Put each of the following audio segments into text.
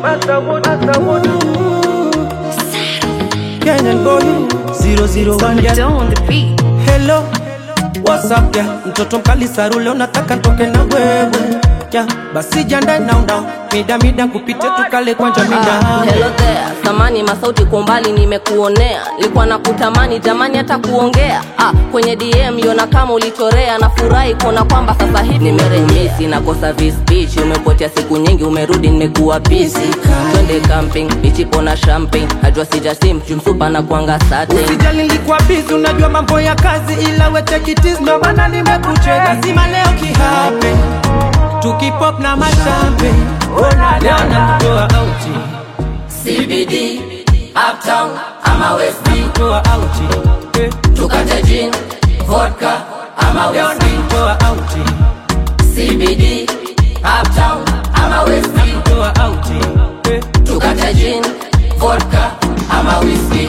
Kenyan boy 001 Hello, what's up yeah? Mtoto mkali sarule unataka ntoke na wewe yeah. Basi janda now mida kupite tukale kwa jamina. Hello there, samani masauti kwa mbali nimekuonea. Nilikuwa nakutamani jamani hata kuongea. Kwenye DM yona kama ulichorea. Nafurahi kuona kwamba sasa hivi nimerejea. Nakosa this bitch, umepotea siku nyingi umerudi nimekuwa busy. Twende camping, bichi pona champagne. Najua sijasim, jumsupa na kuanga sate. Usijali nilikuwa busy, unajua mambo ya kazi. Ila we take it easy, ndo maana nimekucheka. Lazima leo kihape tukipop na machampe. Ona leo nakutoa auti CBD, Uptown, ama West B. Toa auti Tukate gin, vodka, ama West B. Toa auti CBD, Uptown, ama West B. Toa auti Tukate gin, vodka, ama whiskey.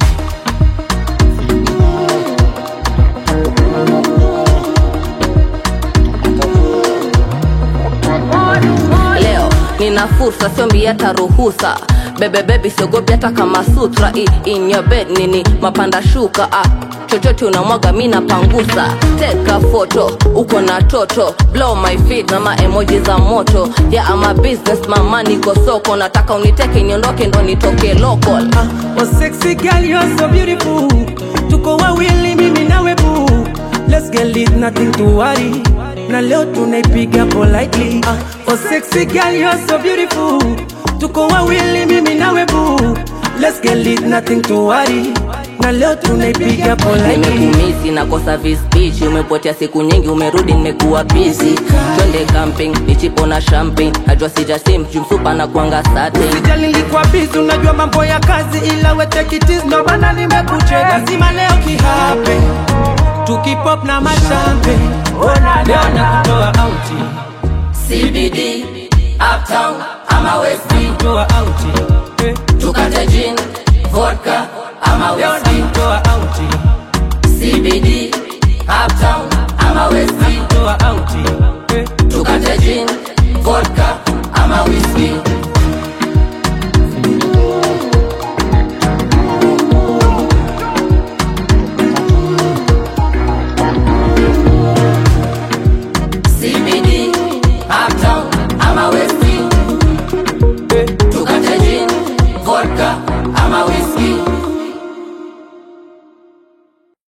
Leo nina fursa siombi hata ruhusa. Baby siogopi hata kama sutra. In your bed nini mapanda shuka. Chochote unamwaga mina pangusa. Take a photo, uko na toto. Blow my feet na ma emoji za moto. Yeah I'm a business mama niko soko. Nataka uniteke niondoke ndo nitoke local. Oh sexy girl you're so beautiful. Tuko wawili mimi nawe boo. Let's get lit, nothing to worry. Na leo tunaipiga politely. Oh sexy girl you're so beautiful. Tuko wawili mimi nawe boo. Let's get lit, nothing to worry. Na leo tunaipiga politely. Nimekumisi nakosa this bitch. Umepotea siku nyingi umerudi nimekuwa busy. Twende camping, bichi pona champagne. Najua sijasim, jumsupa na kuanga sate. Usijali nilikuwa busy, unajua mambo ya kazi. Ila we take it easy, ndo maana nimekucheka. Lazima leo kihape tukipop na machampe. Ona leo nakutoa auti CBD, Uptown, ama West B. Toa auti Tukate gin, vodka, ama West B. Toa auti CBD, Uptown,